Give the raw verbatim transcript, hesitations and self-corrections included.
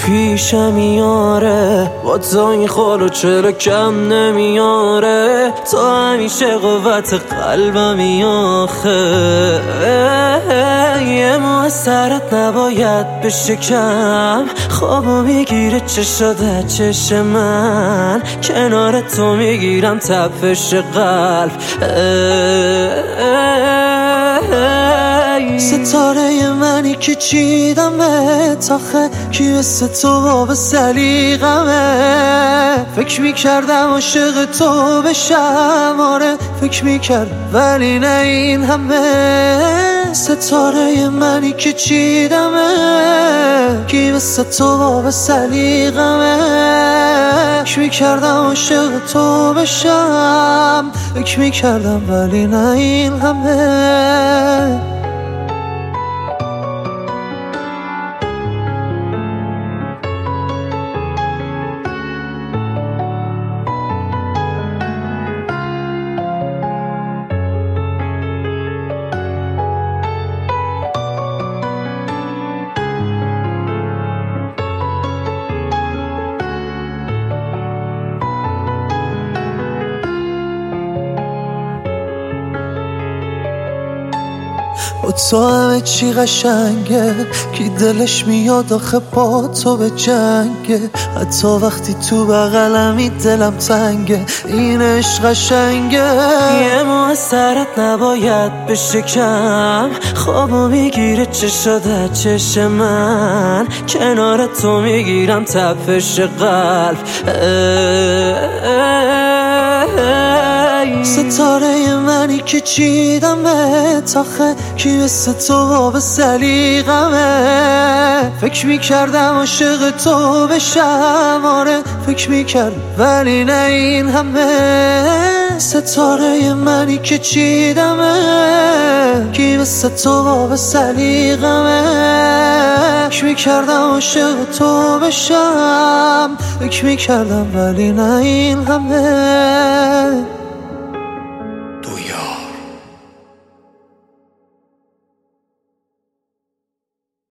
پیشم میاره با تو این خالو چرا کم نمیاره تو همیشه قوت قلبمی آخه یه مو سرت نباید بشه کم خوابو میگیره چشاده چش من کنار تو میگیرم تپش قلب ستاره منی که چیدمت آخه کی مثل تو باب سلیقمه فکر میکردم عاشق تو بشم آره فکر میکرد ولی نه این همه ستاره منی که چیدمه کی مثل تو باب سلیقمه فکر میکردم عاشق تو بشم فکر میکردم ولی نه این همه با تو همه چی قشنگه کی دلش میاد آخه با تو به جنگه حتی وقتی تو بغلمی دلم تنگه این عشق قشنگه یه مو سرت نباید بشه کم خوابو میگیره چشاده چش من کنار تو میگیرم تپش قلب ستاره منی که چیدمت آخه کی مثل تو باب سلیقمه فکر میکردم عاشق تو بشم آره فکر میکرد ولی نه این همه ستاره منی که چیدمه کی مثل تو باب سلیقمه فکر میکردم عاشق تو بشم فکر میکردم ولی نه این همه